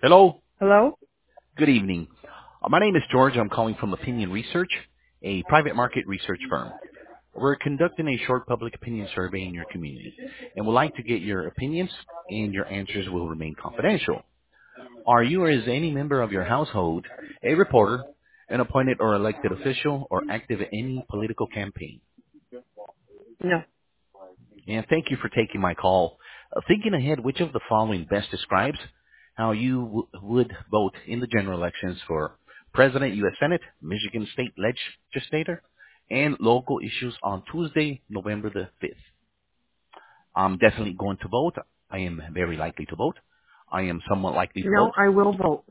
Hello. Hello? Good evening. My name is George. I'm calling from Opinion Research, a private market research firm. We're conducting a short public opinion survey in your community and would like to get your opinions, and your answers will remain confidential. Are you or is any member of your household a reporter, an appointed or elected official, or active in any political campaign? No. And thank you for taking my call. Thinking ahead, which of the following best describes how you would vote in the general elections for President, U.S. Senate, Michigan State Legislature, and local issues on Tuesday, November the 5th? I'm definitely going to vote. I am very likely to vote. I am somewhat likely to No, vote. I will vote.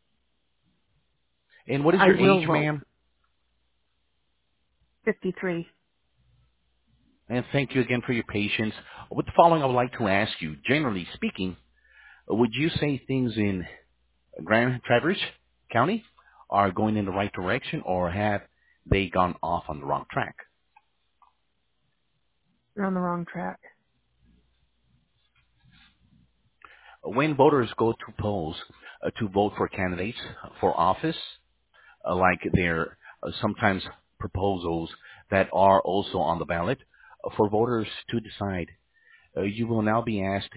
And what is I your will age, vote. ma'am? 53. And thank you again for your patience. With the following, I would like to ask you, generally speaking, would you say things in Grand Traverse County are going in the right direction, or have they gone off on the wrong track? You're on the wrong track. When voters go to polls to vote for candidates for office, like there are sometimes proposals that are also on the ballot, for voters to decide, you will now be asked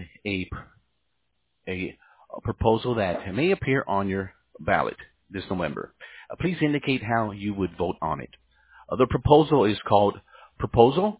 a proposal that may appear on your ballot this November. Please indicate how you would vote on it. The proposal is called Proposal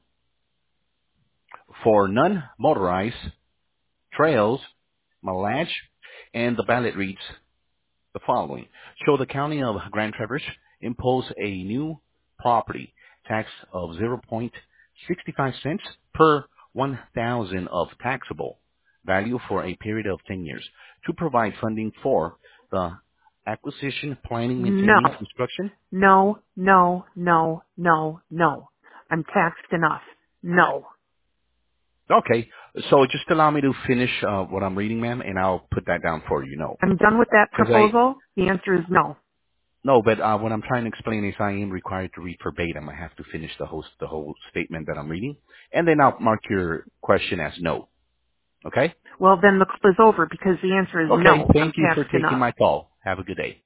for Non-Motorized Trails, Malach, and the ballot reads the following. Show the County of Grand Traverse impose a new property tax of 0.65 cents per 1,000 of taxable value for a period of 10 years to provide funding for the acquisition, planning, No. maintaining, construction. No, no, no, no, no. I'm taxed enough. No. Okay, so just allow me to finish what I'm reading, ma'am, and I'll put that down for you. No, I'm done with that because I proposal. The answer is no. no, but what I'm trying to explain is I am required to read verbatim. I have to finish the whole statement that I'm reading, and then I'll mark your question as no. Okay? Well, then the club is over because the answer is Okay. no. I'm Thank you for taxed taking enough. my call. Have a good day.